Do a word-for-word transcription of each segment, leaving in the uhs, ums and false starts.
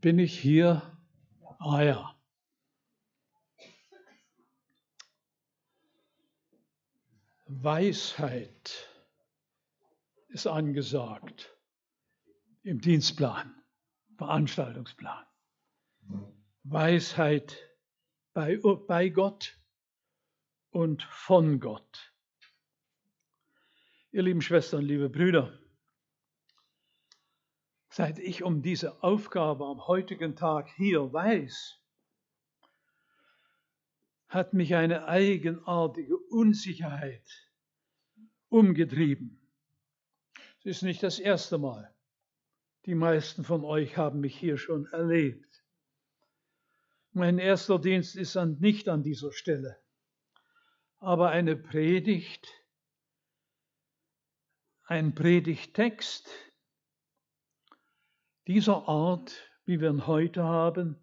Bin ich hier? Ah ja. Weisheit ist angesagt im Dienstplan, Veranstaltungsplan. Weisheit bei, bei Gott und von Gott. Ihr lieben Schwestern, liebe Brüder, seit ich um diese Aufgabe am heutigen Tag hier weiß, hat mich eine eigenartige Unsicherheit umgetrieben. Es ist nicht das erste Mal. Die meisten von euch haben mich hier schon erlebt. Mein erster Dienst ist an, nicht an dieser Stelle, aber eine Predigt, ein Predigttext dieser Art, wie wir ihn heute haben,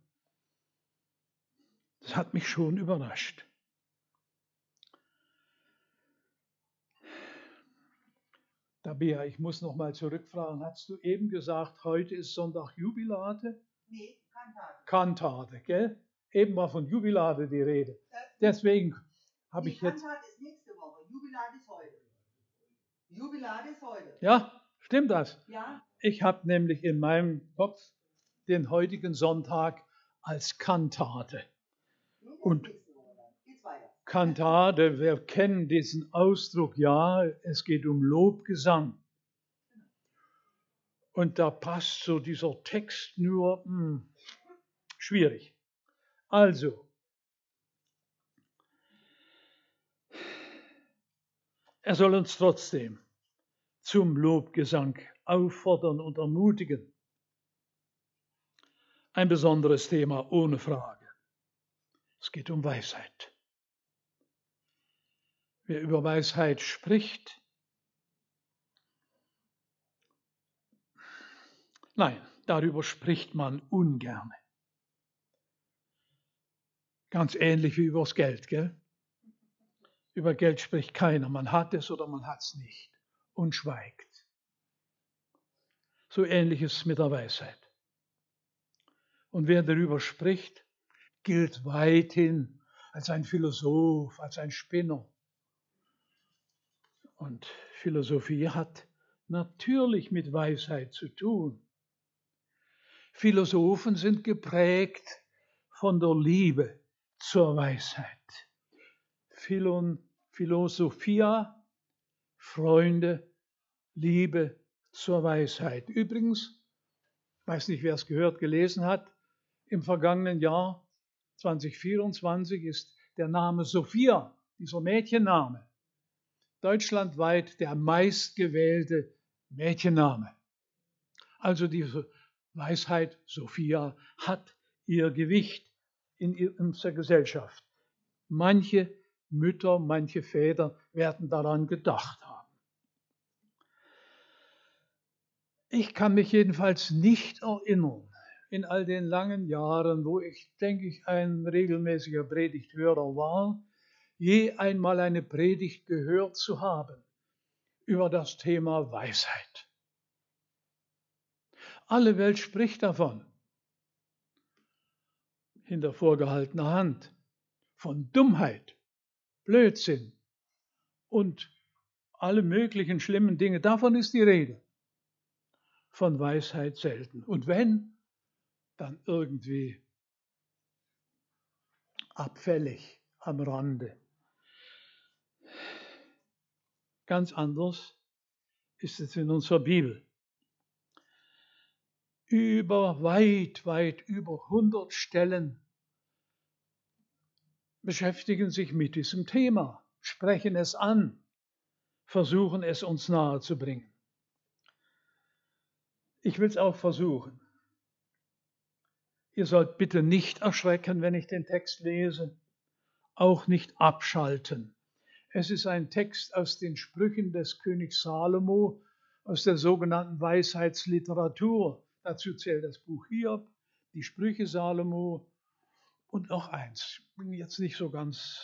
das hat mich schon überrascht. Tabea, ich muss noch mal zurückfragen, hast du eben gesagt, heute ist Sonntag Jubilate? Nee, Kantate. Kantate, gell? Eben war von Jubilate die Rede. Deswegen habe ich jetzt... Kantate ist nächste Woche, Jubilate ist heute. Jubilate ist heute. Ja, stimmt das? Ja. Ich habe nämlich in meinem Kopf den heutigen Sonntag als Kantate. Und Kantate, wir kennen diesen Ausdruck, ja, es geht um Lobgesang. Und da passt so dieser Text nur, mh, schwierig. Also, er soll uns trotzdem zum Lobgesang auffordern und ermutigen. Ein besonderes Thema, ohne Frage. Es geht um Weisheit. Wer über Weisheit spricht, nein, darüber spricht man ungern. Ganz ähnlich wie übers Geld, gell? Über Geld spricht keiner. Man hat es oder man hat es nicht und schweigt. So ähnlich ist es mit der Weisheit. Und wer darüber spricht, gilt weithin als ein Philosoph, als ein Spinner. Und Philosophie hat natürlich mit Weisheit zu tun. Philosophen sind geprägt von der Liebe zur Weisheit. Philon, Philosophia, Freunde, Liebe zur Weisheit. Übrigens, ich weiß nicht, wer es gehört, gelesen hat, im vergangenen Jahr zwanzig vierundzwanzig ist der Name Sophia, dieser Mädchenname, deutschlandweit der meistgewählte Mädchenname. Also diese Weisheit Sophia hat ihr Gewicht in unserer Gesellschaft. Manche Mütter, manche Väter werden daran gedacht haben. Ich kann mich jedenfalls nicht erinnern, in all den langen Jahren, wo ich, denke ich, ein regelmäßiger Predigthörer war, je einmal eine Predigt gehört zu haben über das Thema Weisheit. Alle Welt spricht davon, hinter vorgehaltener Hand, von Dummheit, Blödsinn und alle möglichen schlimmen Dinge. Davon ist die Rede. Von Weisheit selten. Und wenn, dann irgendwie abfällig am Rande. Ganz anders ist es in unserer Bibel. Über weit, weit über hundert Stellen beschäftigen sich mit diesem Thema, sprechen es an, versuchen es uns nahezubringen. Ich will es auch versuchen. Ihr sollt bitte nicht erschrecken, wenn ich den Text lese, auch nicht abschalten. Es ist ein Text aus den Sprüchen des Königs Salomo, aus der sogenannten Weisheitsliteratur. Dazu zählt das Buch Hiob, die Sprüche Salomo und noch eins. Ich bin jetzt nicht so ganz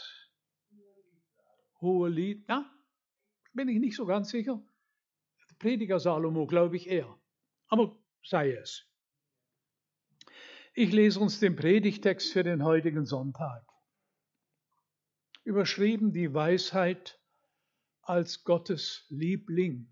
hohe Lied, ja, bin ich nicht so ganz sicher. Prediger Salomo, glaube ich eher. Aber sei es. Ich lese uns den Predigtext für den heutigen Sonntag. Überschrieben die Weisheit als Gottes Liebling.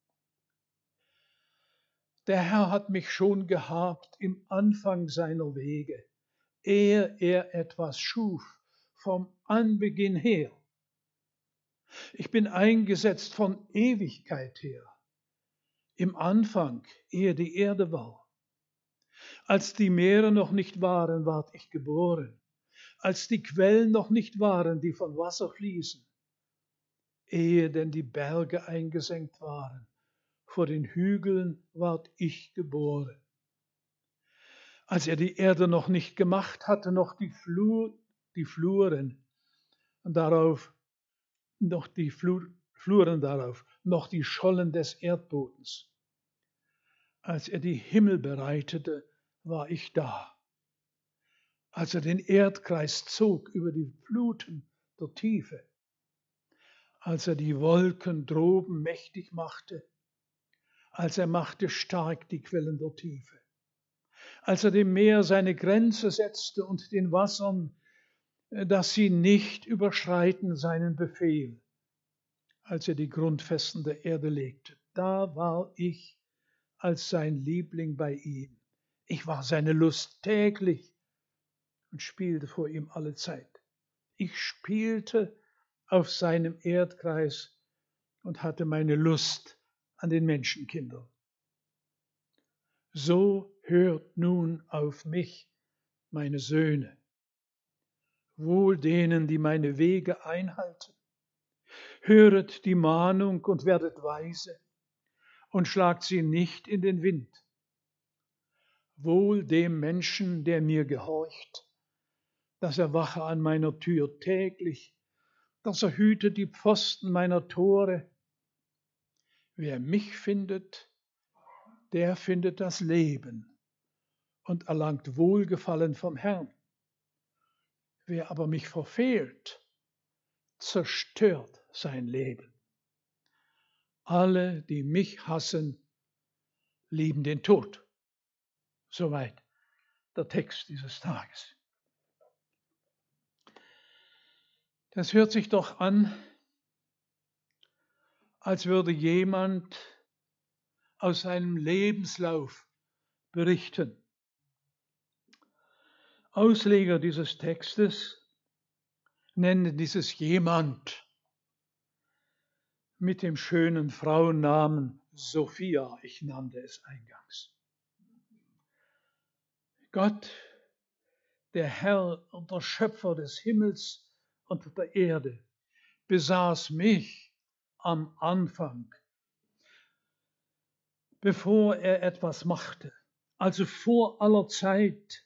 Der Herr hat mich schon gehabt im Anfang seiner Wege, ehe er etwas schuf, vom Anbeginn her. Ich bin eingesetzt von Ewigkeit her, im Anfang, ehe die Erde war. Als die Meere noch nicht waren, ward ich geboren, als die Quellen noch nicht waren, die von Wasser fließen, ehe denn die Berge eingesenkt waren, vor den Hügeln ward ich geboren. Als er die Erde noch nicht gemacht hatte, noch die, Flur, die Fluren darauf, noch die Flur, Fluren darauf, noch die Schollen des Erdbodens. Als er die Himmel bereitete, war ich da. Als er den Erdkreis zog über die Fluten der Tiefe, als er die Wolken droben mächtig machte, als er machte stark die Quellen der Tiefe, als er dem Meer seine Grenze setzte und den Wassern, dass sie nicht überschreiten seinen Befehl, als er die Grundfesten der Erde legte, da war ich als sein Liebling bei ihm. Ich war seine Lust täglich und spielte vor ihm alle Zeit. Ich spielte auf seinem Erdkreis und hatte meine Lust an den Menschenkindern. So hört nun auf mich, meine Söhne, wohl denen, die meine Wege einhalten. Höret die Mahnung und werdet weise und schlagt sie nicht in den Wind. Wohl dem Menschen, der mir gehorcht, dass er wache an meiner Tür täglich, dass er hüte die Pfosten meiner Tore. Wer mich findet, der findet das Leben und erlangt Wohlgefallen vom Herrn. Wer aber mich verfehlt, zerstört sein Leben. Alle, die mich hassen, lieben den Tod. Soweit der Text dieses Tages. Das hört sich doch an, als würde jemand aus seinem Lebenslauf berichten. Ausleger dieses Textes nennen dieses jemand mit dem schönen Frauennamen Sophia. Ich nannte es eingangs. Gott, der Herr und der Schöpfer des Himmels und der Erde, besaß mich am Anfang, bevor er etwas machte, also vor aller Zeit.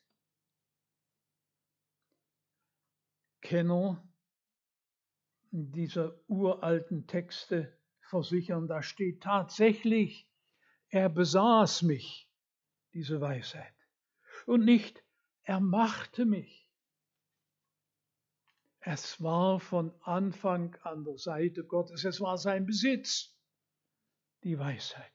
Kenner dieser uralten Texte versichern, da steht tatsächlich, er besaß mich, diese Weisheit. Und nicht, er machte mich. Es war von Anfang an der Seite Gottes, es war sein Besitz, die Weisheit.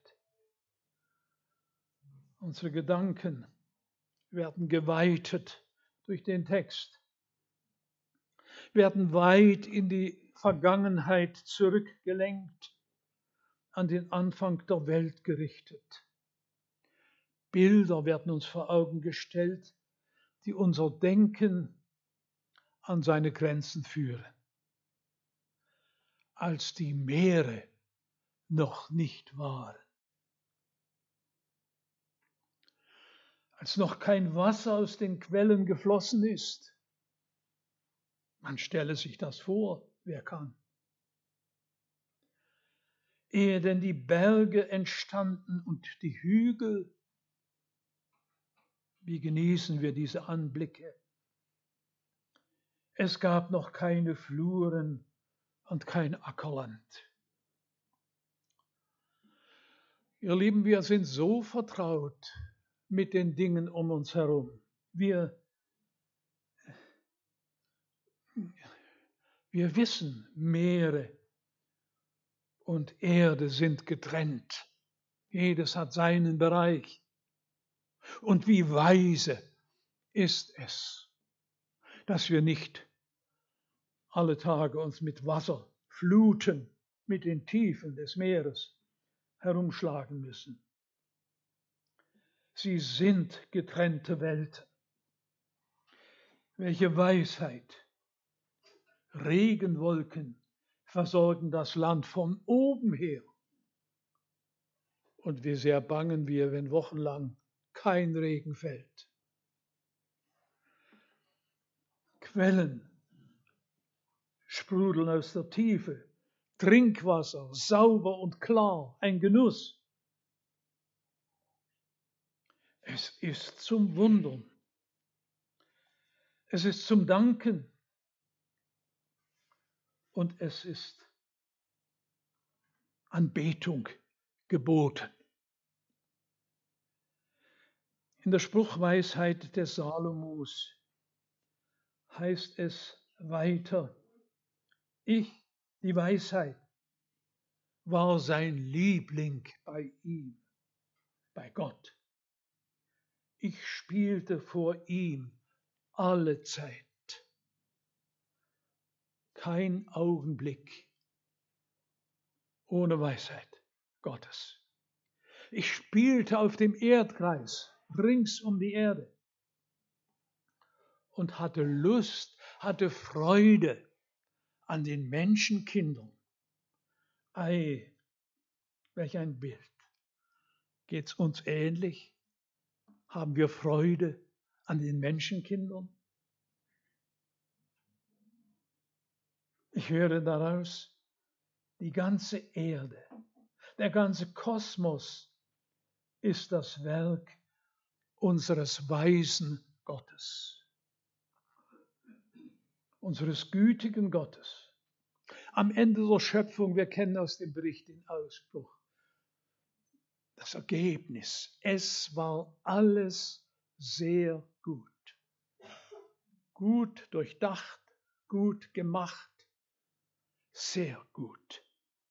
Unsere Gedanken werden geweitet durch den Text, werden weit in die Vergangenheit zurückgelenkt, an den Anfang der Welt gerichtet. Bilder werden uns vor Augen gestellt, die unser Denken an seine Grenzen führen. Als die Meere noch nicht waren, als noch kein Wasser aus den Quellen geflossen ist. Man stelle sich das vor, wer kann. Ehe denn die Berge entstanden und die Hügel, wie genießen wir diese Anblicke? Es gab noch keine Fluren und kein Ackerland. Ihr Lieben, wir sind so vertraut mit den Dingen um uns herum. Wir, wir wissen, Meere und Erde sind getrennt. Jedes hat seinen Bereich. Und wie weise ist es, dass wir nicht alle Tage uns mit Wasser fluten, mit den Tiefen des Meeres herumschlagen müssen. Sie sind getrennte Welten. Welche Weisheit! Regenwolken versorgen das Land von oben her. Und wie sehr bangen wir, wenn wochenlang kein Regen fällt. Quellen sprudeln aus der Tiefe, Trinkwasser, sauber und klar, ein Genuss. Es ist zum Wundern. Es ist zum Danken. Und es ist Anbetung geboten. In der Spruchweisheit des Salomos heißt es weiter: Ich, die Weisheit, war sein Liebling bei ihm, bei Gott. Ich spielte vor ihm alle Zeit. Kein Augenblick ohne Weisheit Gottes. Ich spielte auf dem Erdkreis rings um die Erde und hatte Lust, hatte Freude an den Menschenkindern. Ei, welch ein Bild. Geht's uns ähnlich? Haben wir Freude an den Menschenkindern? Ich höre daraus, die ganze Erde, der ganze Kosmos ist das Werk unseres weisen Gottes, unseres gütigen Gottes. Am Ende der Schöpfung, wir kennen aus dem Bericht den Ausspruch, das Ergebnis, es war alles sehr gut. Gut durchdacht, gut gemacht, sehr gut.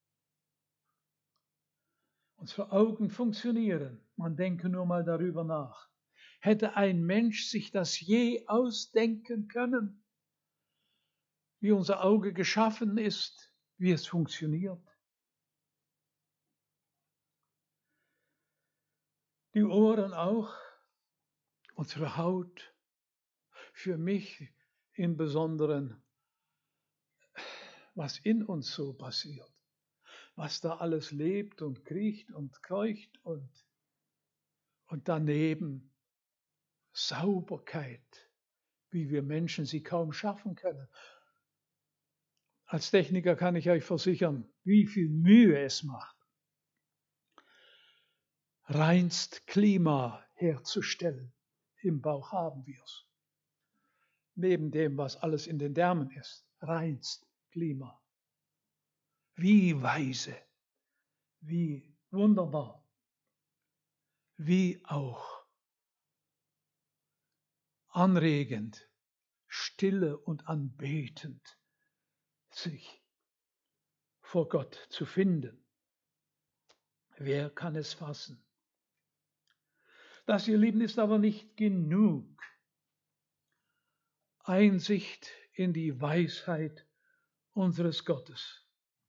Unsere Augen funktionieren. Man denke nur mal darüber nach. Hätte ein Mensch sich das je ausdenken können, wie unser Auge geschaffen ist, wie es funktioniert? Die Ohren auch, unsere Haut, für mich im Besonderen, was in uns so passiert, was da alles lebt und kriecht und kreucht und, und daneben Sauberkeit, wie wir Menschen sie kaum schaffen können. Als Techniker kann ich euch versichern, wie viel Mühe es macht, reinst Klima herzustellen. Im Bauch haben wir es. Neben dem, was alles in den Därmen ist, reinst Klima. Wie weise, wie wunderbar, wie auch anregend, stille und anbetend, sich vor Gott zu finden. Wer kann es fassen? Das, ihr Lieben, ist aber nicht genug. Einsicht in die Weisheit unseres Gottes.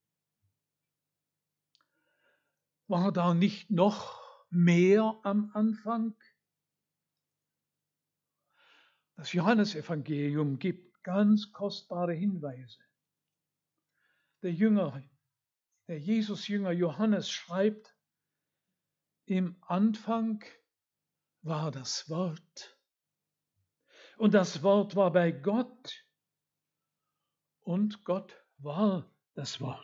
War da nicht noch mehr am Anfang? Das Johannesevangelium gibt ganz kostbare Hinweise. Der Jünger, der Jesus-Jünger Johannes schreibt, im Anfang war das Wort. Und das Wort war bei Gott. Und Gott war das Wort.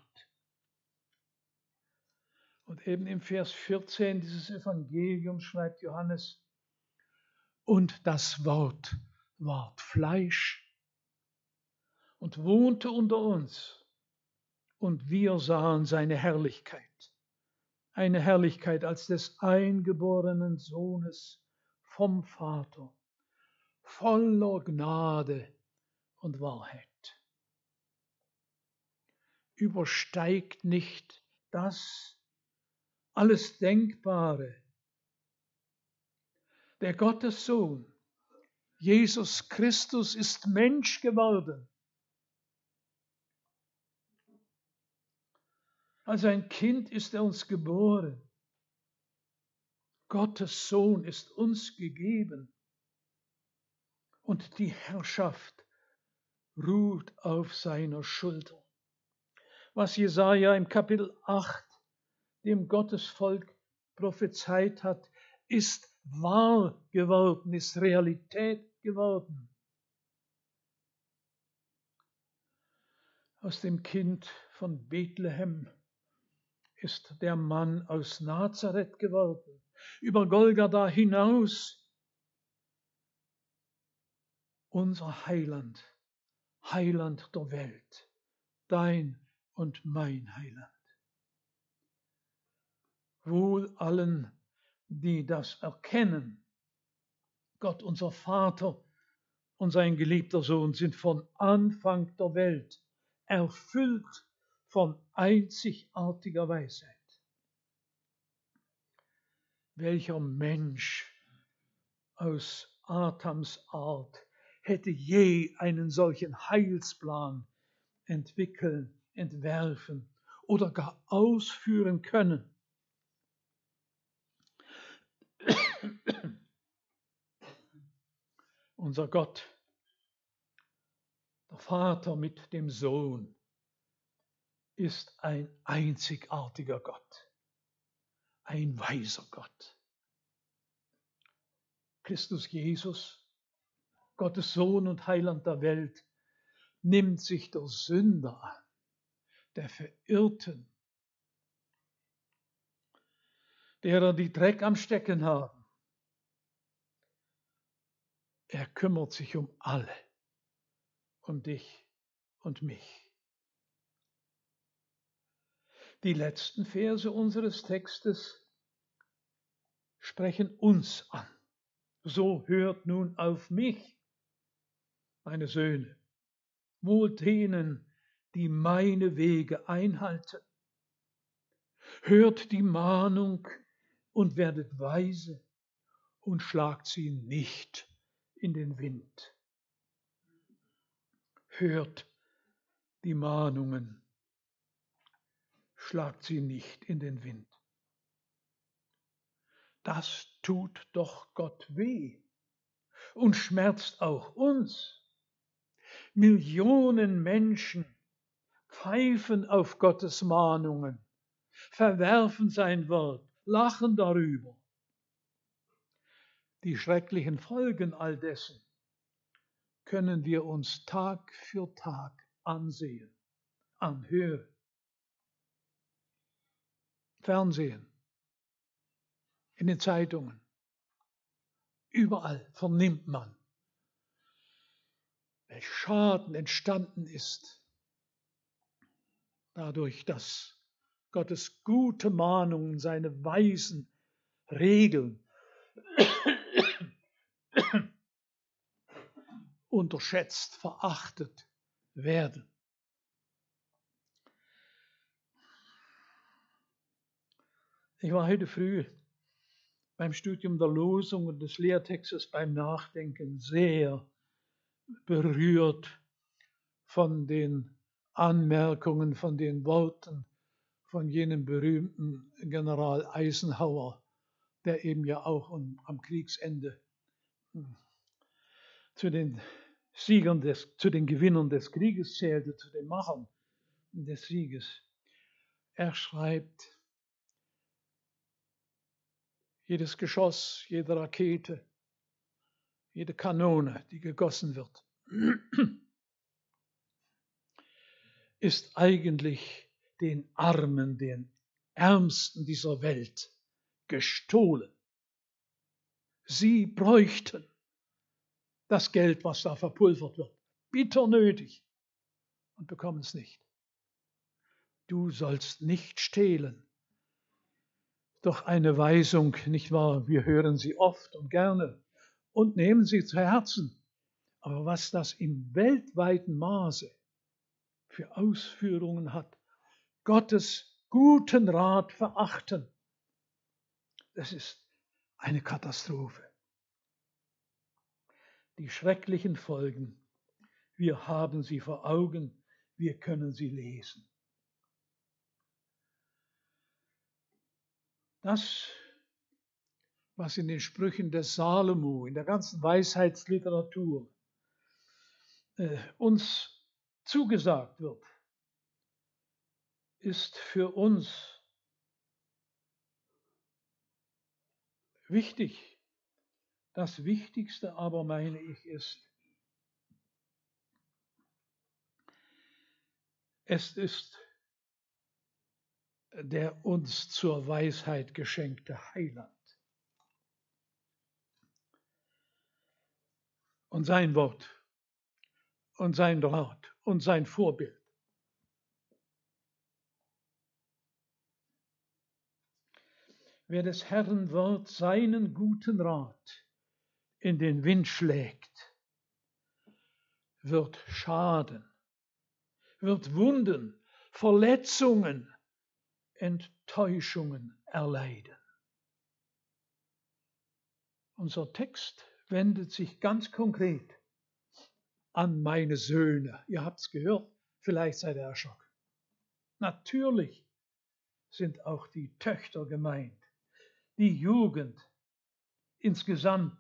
Und eben im Vers vierzehn dieses Evangeliums schreibt Johannes, und das Wort ward Fleisch und wohnte unter uns. Und wir sahen seine Herrlichkeit. Eine Herrlichkeit als des eingeborenen Sohnes vom Vater, voller Gnade und Wahrheit. Übersteigt nicht das alles Denkbare. Der Gottessohn Jesus Christus ist Mensch geworden. Als ein Kind ist er uns geboren. Gottes Sohn ist uns gegeben. Und die Herrschaft ruht auf seiner Schulter. Was Jesaja im Kapitel acht dem Gottesvolk prophezeit hat, ist wahr geworden, ist Realität geworden. Aus dem Kind von Bethlehem ist der Mann aus Nazareth geworden, über Golgatha hinaus unser Heiland, Heiland der Welt, dein und mein Heiland. Wohl allen, die das erkennen. Gott, unser Vater und sein geliebter Sohn sind von Anfang der Welt erfüllt von einzigartiger Weisheit. Welcher Mensch aus Adams Art hätte je einen solchen Heilsplan entwickeln, entwerfen oder gar ausführen können? Unser Gott, der Vater mit dem Sohn, ist ein einzigartiger Gott, ein weiser Gott. Christus Jesus, Gottes Sohn und Heiland der Welt, nimmt sich der Sünder an, der Verirrten, derer die Dreck am Stecken haben. Er kümmert sich um alle, um dich und mich. Die letzten Verse unseres Textes sprechen uns an. So hört nun auf mich, meine Söhne, wohl denen, die meine Wege einhalten. Hört die Mahnung und werdet weise und schlagt sie nicht in den Wind. Hört die Mahnungen, schlagt sie nicht in den Wind. Das tut doch Gott weh und schmerzt auch uns. Millionen Menschen pfeifen auf Gottes Mahnungen, verwerfen sein Wort, lachen darüber. Die schrecklichen Folgen all dessen können wir uns Tag für Tag ansehen, anhören. Fernsehen, in den Zeitungen, überall vernimmt man, welch Schaden entstanden ist, dadurch, dass Gottes gute Mahnungen, seine weisen Regeln unterschätzt, verachtet werden. Ich war heute früh beim Studium der Losung und des Lehrtextes beim Nachdenken sehr berührt von den Anmerkungen, von den Worten von jenem berühmten General Eisenhower, der eben ja auch am Kriegsende zu den Siegern des, zu den Gewinnern des Krieges zählte, zu den Machern des Sieges. Er schreibt, jedes Geschoss, jede Rakete, jede Kanone, die gegossen wird, ist eigentlich den Armen, den Ärmsten dieser Welt gestohlen. Sie bräuchten das Geld, was da verpulvert wird, bitter nötig und bekommen es nicht. Du sollst nicht stehlen. Doch eine Weisung, nicht wahr? Wir hören sie oft und gerne und nehmen sie zu Herzen. Aber was das im weltweiten Maße für Ausführungen hat, Gottes guten Rat verachten, das ist eine Katastrophe. die schrecklichen Folgen. Wir haben sie vor Augen, wir können sie lesen. Das, was in den Sprüchen des Salomo, in der ganzen Weisheitsliteratur äh, uns zugesagt wird, ist für uns wichtig. Das Wichtigste aber, meine ich, ist, es ist der uns zur Weisheit geschenkte Heiland. Und sein Wort und sein Rat und sein Vorbild. Wer des Herrn Wort seinen guten Rat in den Wind schlägt, wird Schaden, wird Wunden, Verletzungen, Enttäuschungen erleiden. Unser Text wendet sich ganz konkret an meine Söhne. Ihr habt es gehört, vielleicht seid ihr erschrocken. Natürlich sind auch die Töchter gemeint, die Jugend insgesamt.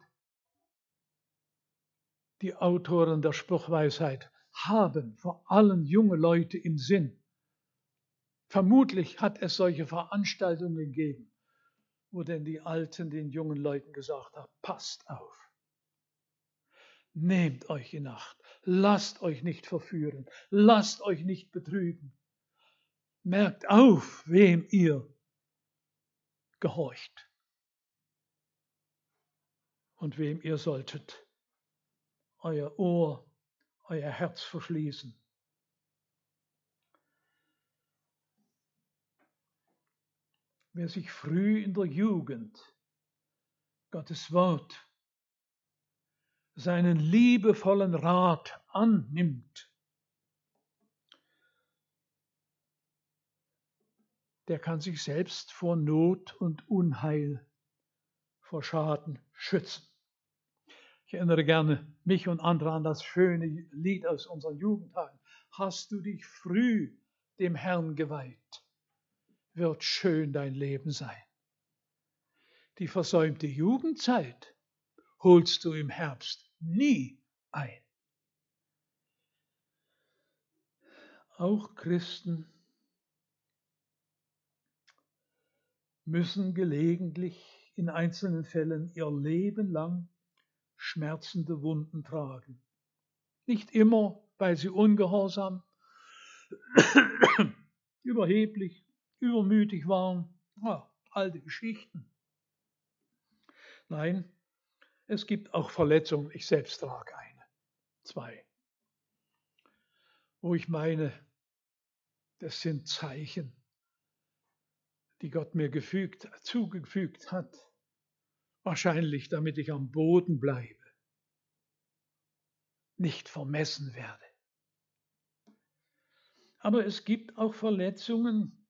Die Autoren der Spruchweisheit haben vor allem junge Leute im Sinn. Vermutlich hat es solche Veranstaltungen gegeben, wo denn die Alten den jungen Leuten gesagt haben, passt auf. Nehmt euch in Acht, lasst euch nicht verführen, lasst euch nicht betrügen. Merkt auf, wem ihr gehorcht und wem ihr solltet euer Ohr, euer Herz verschließen. Wer sich früh in der Jugend Gottes Wort, seinen liebevollen Rat annimmt, der kann sich selbst vor Not und Unheil, vor Schaden schützen. Ich erinnere gerne mich und andere an das schöne Lied aus unseren Jugendtagen. Hast du dich früh dem Herrn geweiht, wird schön dein Leben sein. Die versäumte Jugendzeit holst du im Herbst nie ein. Auch Christen müssen gelegentlich in einzelnen Fällen ihr Leben lang schmerzende Wunden tragen. Nicht immer, weil sie ungehorsam, überheblich, übermütig waren. Ja, alte Geschichten. Nein, es gibt auch Verletzungen. Ich selbst trage eine, zwei, wo ich meine, das sind Zeichen, die Gott mir gefügt, zugefügt hat. Wahrscheinlich, damit ich am Boden bleibe, nicht vermessen werde. Aber es gibt auch Verletzungen,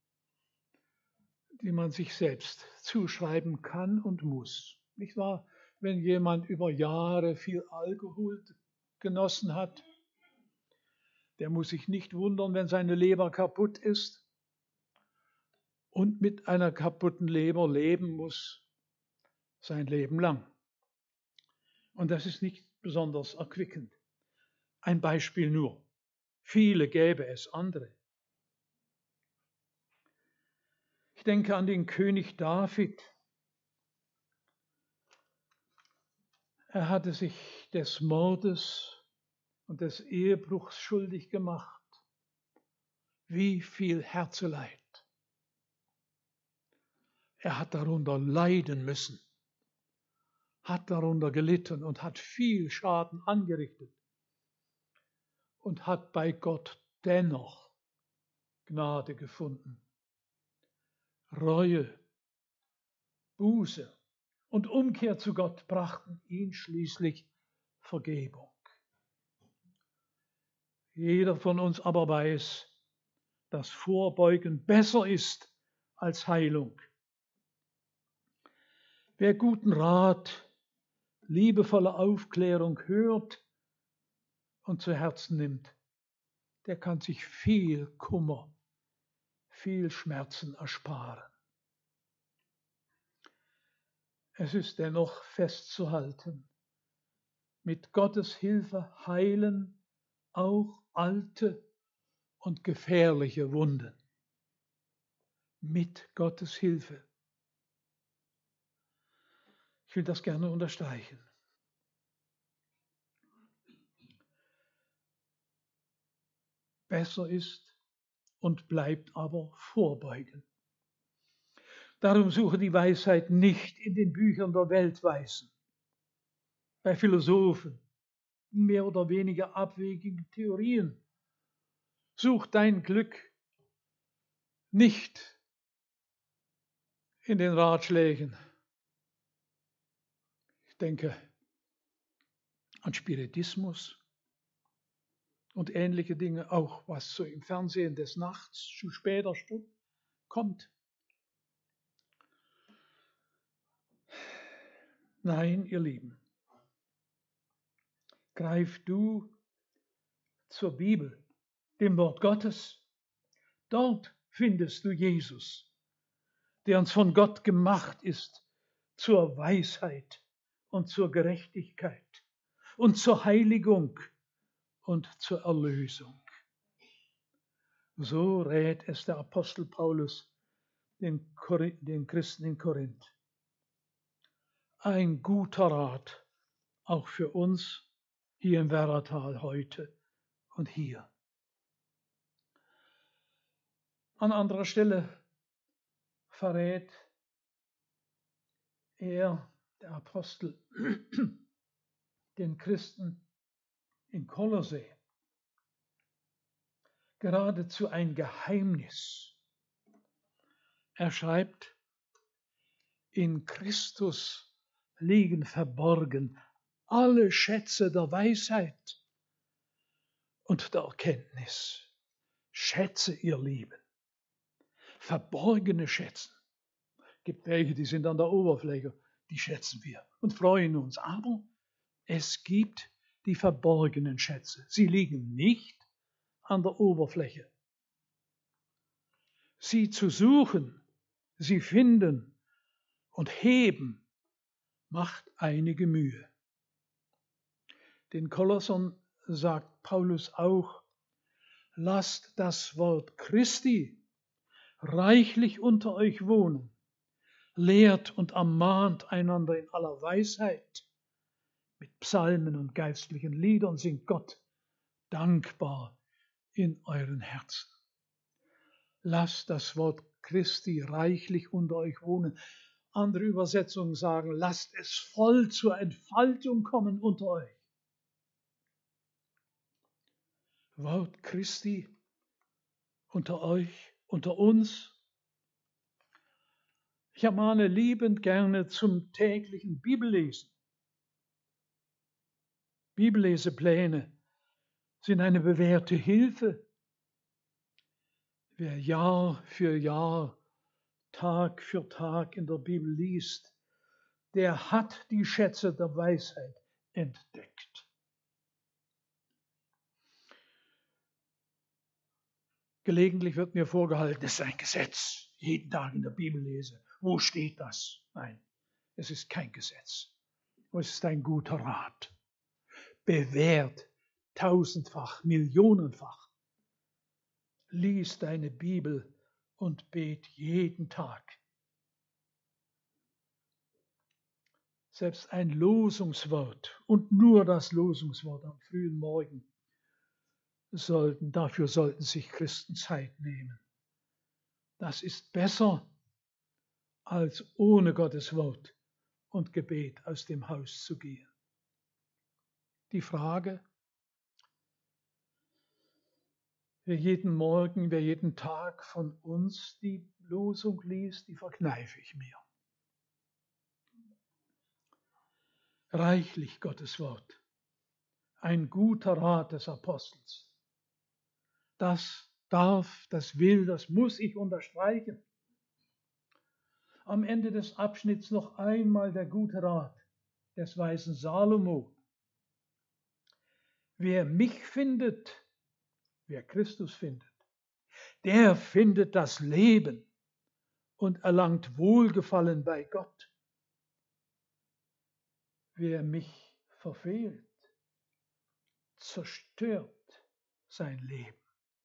die man sich selbst zuschreiben kann und muss. Nicht wahr? Wenn jemand über Jahre viel Alkohol genossen hat, der muss sich nicht wundern, wenn seine Leber kaputt ist und mit einer kaputten Leber leben muss sein Leben lang. Und das ist nicht besonders erquickend. Ein Beispiel nur. Viele gäbe es andere. Ich denke an den König David. Er hatte sich des Mordes und des Ehebruchs schuldig gemacht. Wie viel Herzeleid. Er hat darunter leiden müssen, hat darunter gelitten und hat viel Schaden angerichtet und hat bei Gott dennoch Gnade gefunden. Reue, Buße und Umkehr zu Gott brachten ihn schließlich Vergebung. Jeder von uns aber weiß, dass Vorbeugen besser ist als Heilung. Wer guten Rat liebevolle Aufklärung hört und zu Herzen nimmt, der kann sich viel Kummer, viel Schmerzen ersparen. Es ist dennoch festzuhalten, mit Gottes Hilfe heilen auch alte und gefährliche Wunden. Mit Gottes Hilfe. Ich will das gerne unterstreichen. Besser ist und bleibt aber Vorbeugen. Darum suche die Weisheit nicht in den Büchern der Weltweisen, bei Philosophen, mehr oder weniger abwegigen Theorien. Such dein Glück nicht in den Ratschlägen. Ich denke an Spiritismus und ähnliche Dinge, auch was so im Fernsehen des Nachts zu später Stunde kommt. Nein, ihr Lieben, greif du zur Bibel, dem Wort Gottes. Dort findest du Jesus, der uns von Gott gemacht ist zur Weisheit und zur Gerechtigkeit und zur Heiligung und zur Erlösung. So rät es der Apostel Paulus den, den Christen in Korinth. Ein guter Rat, auch für uns hier im Werratal heute und hier. An anderer Stelle verrät er, der Apostel, den Christen in Kolossee geradezu ein Geheimnis. Er schreibt, in Christus liegen verborgen alle Schätze der Weisheit und der Erkenntnis. Schätze, ihr Lieben, verborgene Schätze. Es gibt welche, die sind an der Oberfläche, die schätzen wir und freuen uns. Aber es gibt die verborgenen Schätze. Sie liegen nicht an der Oberfläche. Sie zu suchen, sie finden und heben, macht einige Mühe. Den Kolossern sagt Paulus auch, lasst das Wort Christi reichlich unter euch wohnen, lehrt und ermahnt einander in aller Weisheit, mit Psalmen und geistlichen Liedern singt Gott dankbar in euren Herzen. Lasst das Wort Christi reichlich unter euch wohnen. Andere Übersetzungen sagen, lasst es voll zur Entfaltung kommen unter euch. Wort Christi unter euch, unter uns. Ich ermahne liebend gerne zum täglichen Bibellesen. Bibellesepläne sind eine bewährte Hilfe. Wer Jahr für Jahr, Tag für Tag in der Bibel liest, der hat die Schätze der Weisheit entdeckt. Gelegentlich wird mir vorgehalten, es ist ein Gesetz, jeden Tag in der Bibel lese. Wo steht das? Nein, es ist kein Gesetz. Es ist ein guter Rat. Bewährt tausendfach, millionenfach. Lies deine Bibel und bet jeden Tag. Selbst ein Losungswort und nur das Losungswort am frühen Morgen sollten, dafür sollten sich Christen Zeit nehmen. Das ist besser als ohne Gottes Wort und Gebet aus dem Haus zu gehen. Die Frage, wer jeden Morgen, wer jeden Tag von uns die Losung liest, die verkneife ich mir. Reichlich Gottes Wort, ein guter Rat des Apostels. Das darf, das will, das muss ich unterstreichen. Am Ende des Abschnitts noch einmal der gute Rat. des weisen Salomo. Wer mich findet, wer Christus findet, der findet das Leben und erlangt Wohlgefallen bei Gott. Wer mich verfehlt, zerstört sein Leben.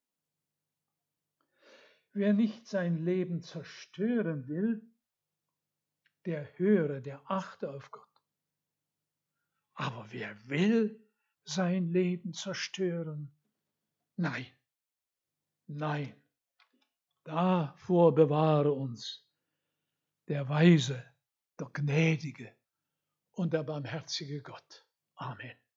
Wer nicht sein Leben zerstören will, der höre, der achte auf Gott. Aber wer will sein Leben zerstören? Nein, nein, davor bewahre uns der weise, der gnädige und der barmherzige Gott. Amen.